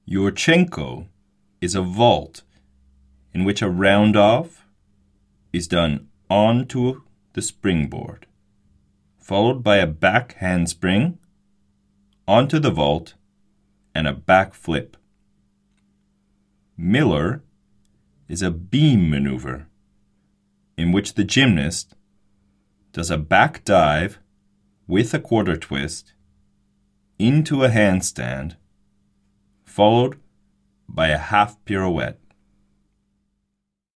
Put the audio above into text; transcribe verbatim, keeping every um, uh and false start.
Yurchenko is a vault in which a round-off is done onto the springboard, followed by a back handspring onto the vault and a back flip. Miller is a beam maneuver in which the gymnast does a back dive with a quarter twist into a handstand, followed by a half pirouette.